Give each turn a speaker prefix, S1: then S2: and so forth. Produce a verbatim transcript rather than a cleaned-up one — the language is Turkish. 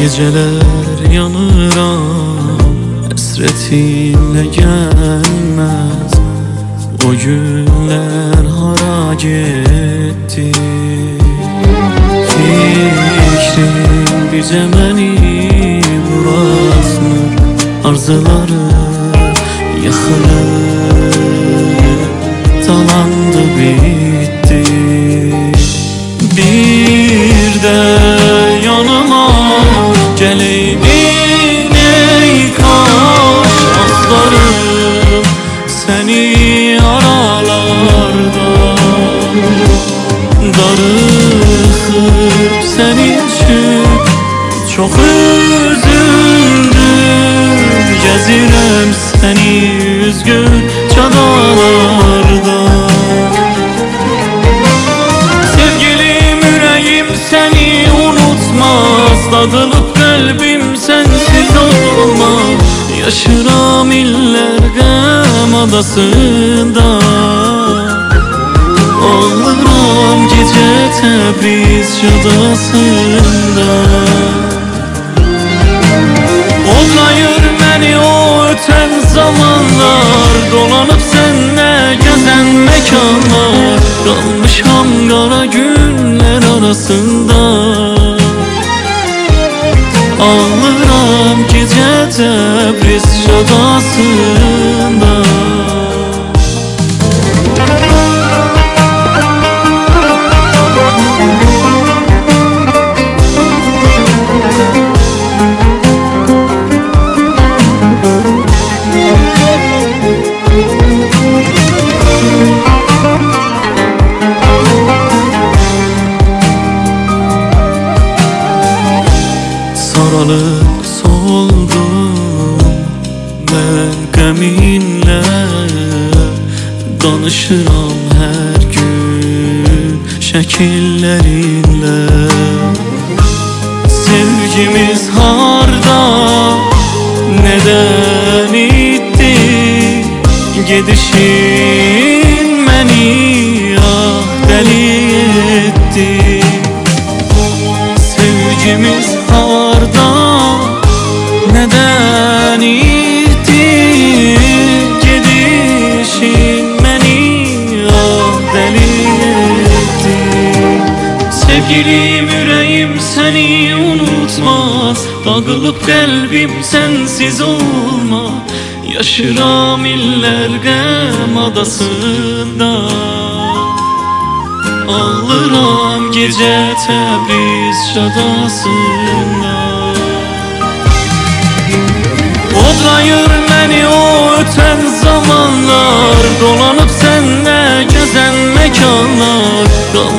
S1: Geceler yanıram, hasretinle gelmez. O günler hara gitti. Fikrim bircə məni burasmır, arzuları yıxılıb talandı bitti. Bir de yanıma geleydin ey kaş, aslarım seni aralarda. Darıxıb senin için çok üzüldüm. Gezirəm seni üzgün çadalarda. Sevgilim yüreğim seni unutmaz, dağılıp kalbim sensiz olma. Yaşıram iller qəm adasında. Ağlıram gece Təbriz şadasında. Odlayır beni o öten zamanlar, dolanıp senle gezen mekanlar. Kalmışam kara günler arasında. Ağlıram gece Təbriz şadasında. Sarılıp soldum ben qəminlə, danışıram her gün şəkillerinlə. Sevgimiz harda, neden itti gedişin məni ah deli etti. Sevgimiz harda, neden itti gedişin məni ah deli etti. Sevgilim yüreğim seni unutmaz, dağılıp kalbim sensiz olma. Yaşıram iller qəm adasında. Ağlıram gece Təbriz şadasında. Odlayır beni o öten zamanlar, dolanıp senle gezen mekanlar.